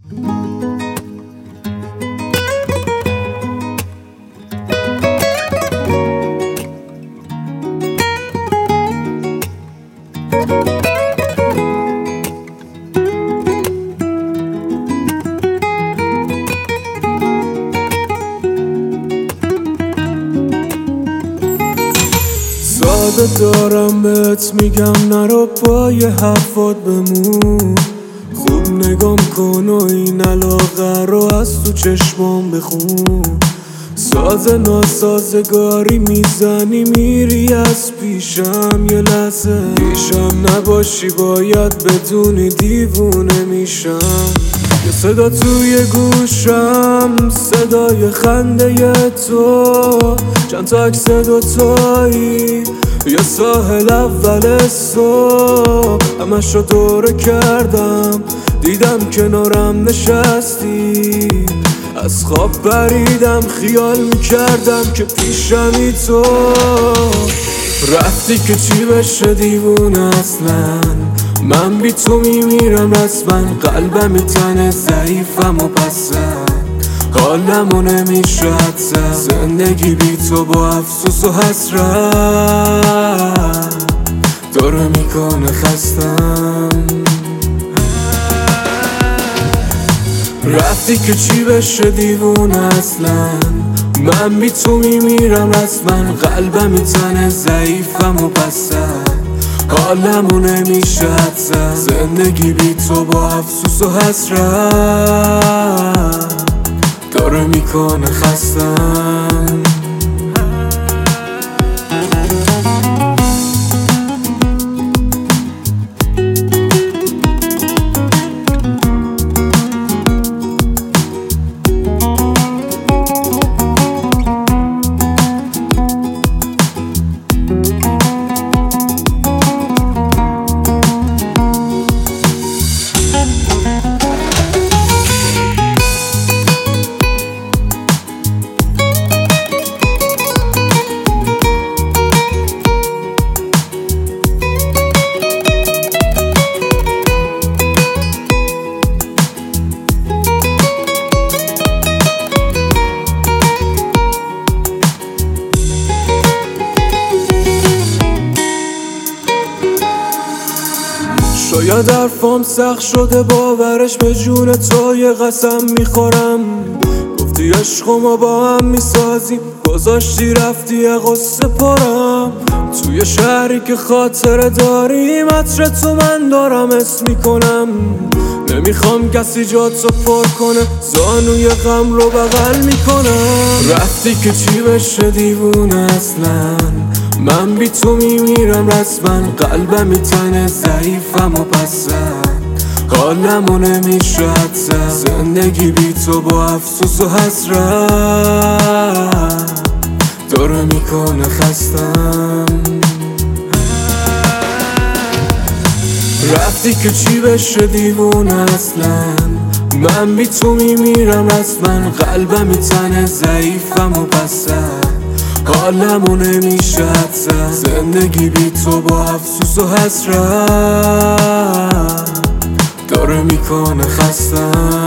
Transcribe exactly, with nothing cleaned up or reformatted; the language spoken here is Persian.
ساده دارم بهت میگم نرو پای حرفات بمون، خوب نگام کن و این علاقه رو از تو چشمام بخون. ساز ناسازگاری میزنی میری از پیشم، یه لحظه پیشم نباشی باید بدونی دیوونه میشم. یه صدا توی گوشم، صدای خنده تو، چند تا عکس دوتایی یه ساحل اول صبح، همشو دوره کردم دیدم کنارم نشستی. از خواب پریدم خیال میکردم که پیشمی تو، رفتی که چی بشه دیوونه اصلا. من بی تو میمیرم رسما، قلبم میتنه ضعیفم و پسن، حالمو نمیشه حدسم. زندگی بی تو با افسوس و حسرت داره میکنه خستم. رفتی که چی بشه دیوونه اصلا. من بی تو میمیرم رسما، قلبم میتنه ضعیفم و پسن، حالمو نمیشه حدسم. زندگی بی تو با افسوس و حسرت داره میکنه خستم. شاید حرفام سخت شده باورش، به جون تو یه قسم میخورم. گفتی عشق ما با هم میسازیم، گذاشتی رفتی غصه پرم. توی شهری که خاطره داریم، عطر تو من دارم اسم میکنم. نمیخوام کسی جاتو پر کنه، زانوی غم رو بغل میکنم. رفتی که چی بشه دیوونه اصلا. من بی تو میمیرم رسما، قلبم میتنه ضعیفم و پسن، حالمو نمیشه حدسم. زندگی بی تو با افسوس و حسرت داره میکنه خستم. رفتی که چی بشه دیوونه اصلا. من بی تو میمیرم رسما، قلبم میتنه ضعیفم و پسن، حالمو نمیشه حدسم. زندگی بی تو با افسوس و حسرت داره میکنه خستم.